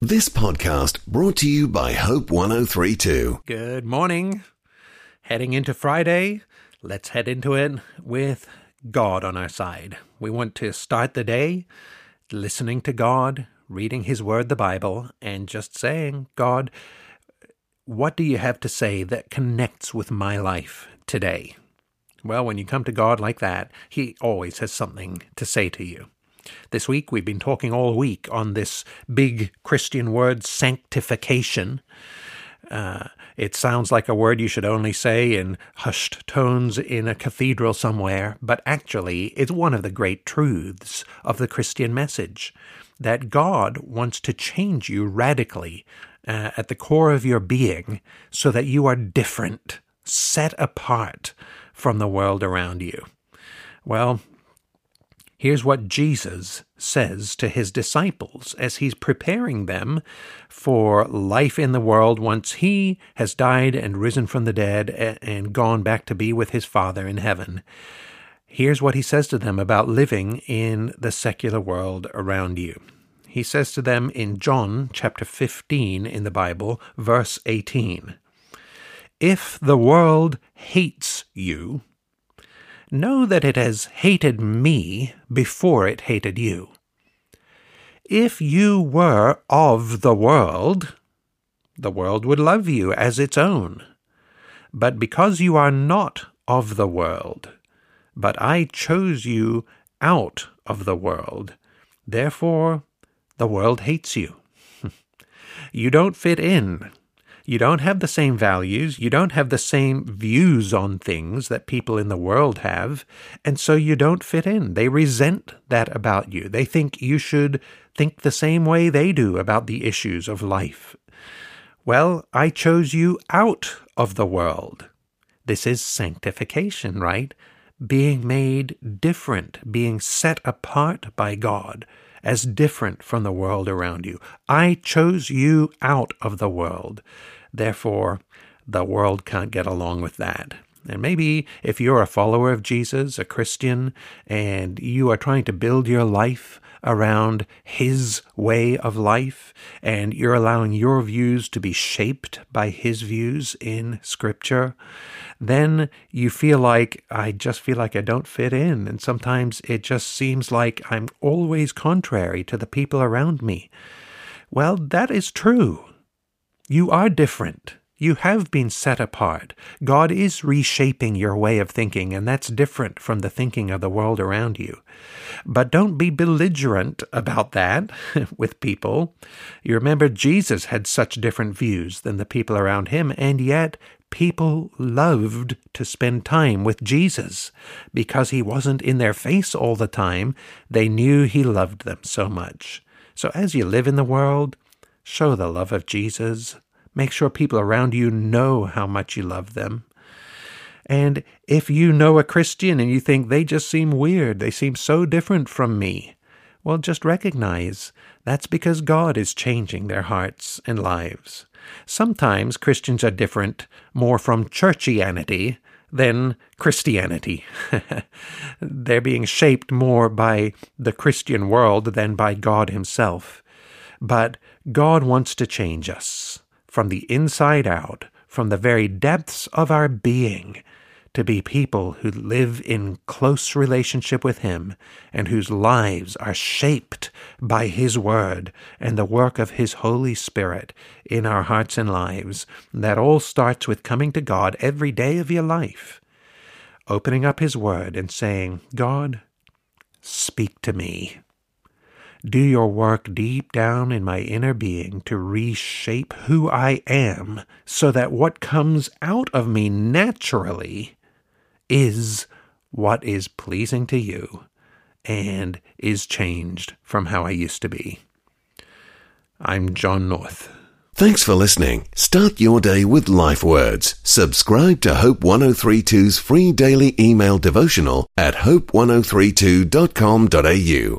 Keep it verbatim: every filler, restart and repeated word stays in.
This podcast brought to you by Hope one oh three point two. Good morning. Heading into Friday, let's head into it with God on our side. We want to start the day listening to God, reading His Word, the Bible, and just saying, God, what do you have to say that connects with my life today? Well, when you come to God like that, He always has something to say to you. This week, we've been talking all week on this big Christian word, sanctification. Uh, it sounds like a word you should only say in hushed tones in a cathedral somewhere, but actually, it's one of the great truths of the Christian message, that God wants to change you radically uh, at the core of your being so that you are different, set apart from the world around you. Well, here's what Jesus says to His disciples as He's preparing them for life in the world once He has died and risen from the dead and gone back to be with His Father in heaven. Here's what He says to them about living in the secular world around you. He says to them in John chapter fifteen in the Bible, verse eighteen, "If the world hates you, know that it has hated me before it hated you. If you were of the world, the world would love you as its own. But because you are not of the world, but I chose you out of the world, therefore the world hates you." You don't fit in. You don't have the same values, you don't have the same views on things that people in the world have, and so you don't fit in. They resent that about you. They think you should think the same way they do about the issues of life. Well, I chose you out of the world. This is sanctification, right? Being made different, being set apart by God as different from the world around you. I chose you out of the world. Therefore, the world can't get along with that. And maybe if you're a follower of Jesus, a Christian, and you are trying to build your life around His way of life, and you're allowing your views to be shaped by His views in Scripture, then you feel like, I just feel like I don't fit in. And sometimes it just seems like I'm always contrary to the people around me. Well, that is true. You are different. You have been set apart. God is reshaping your way of thinking, and that's different from the thinking of the world around you. But don't be belligerent about that with people. You remember Jesus had such different views than the people around Him, and yet people loved to spend time with Jesus because He wasn't in their face all the time. They knew He loved them so much. So as you live in the world, show the love of Jesus. Make sure people around you know how much you love them. And if you know a Christian and you think they just seem weird, they seem so different from me, well, just recognize that's because God is changing their hearts and lives. Sometimes Christians are different more from churchianity than Christianity. They're being shaped more by the Christian world than by God Himself. But God wants to change us from the inside out, from the very depths of our being, to be people who live in close relationship with Him and whose lives are shaped by His Word and the work of His Holy Spirit in our hearts and lives. That all starts with coming to God every day of your life, opening up His Word and saying, God, speak to me. Do your work deep down in my inner being to reshape who I am so that what comes out of me naturally is what is pleasing to you and is changed from how I used to be. I'm John North. Thanks for listening. Start your day with Life Words. Subscribe to Hope one oh three point two's free daily email devotional at hope one oh three two dot com dot a u.